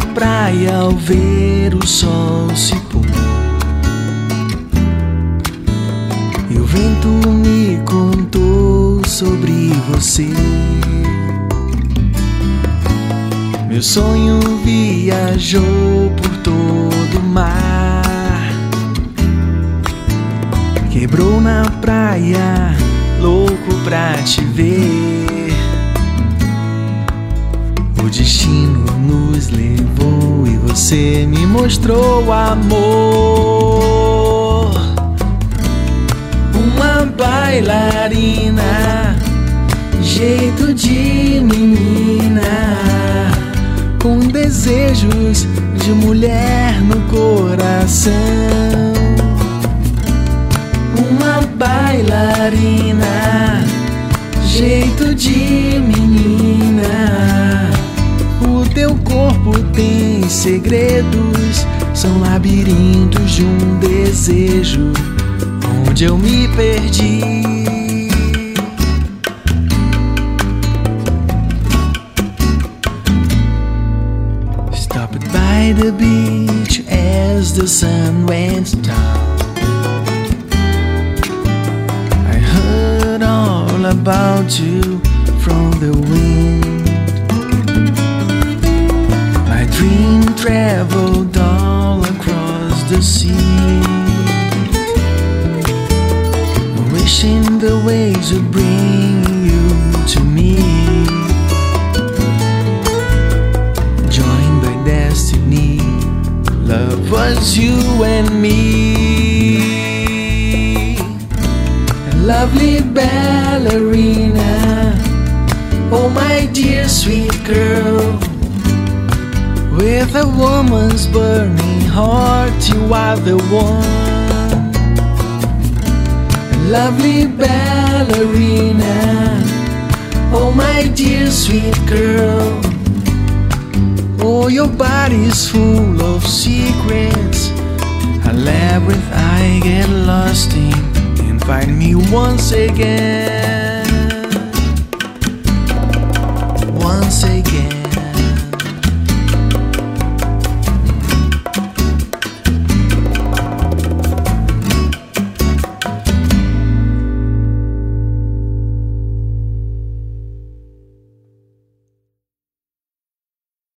praia ao ver o sol se pôr. E o vento me contou sobre você. Meu sonho viajou por todo o mar, quebrou na praia, louco pra te ver. O destino nos levou e você me mostrou amor. Uma bailarina, jeito de menina, com desejos de mulher no coração. Uma bailarina, jeito de menina. O teu corpo tem segredos, são labirintos de um desejo, onde eu me perdi. Stopped by the beach as the sun went down. I heard all about you from the wind. My dream traveled all across the sea, wishing the waves would bring you to me. Joined by destiny, love was you and me. A lovely ballerina, oh my dear sweet girl. With a woman's burning heart, you are the one. A lovely ballerina, oh my dear sweet girl. Oh, your body's full of secrets, a labyrinth I get lost in, and find me once again.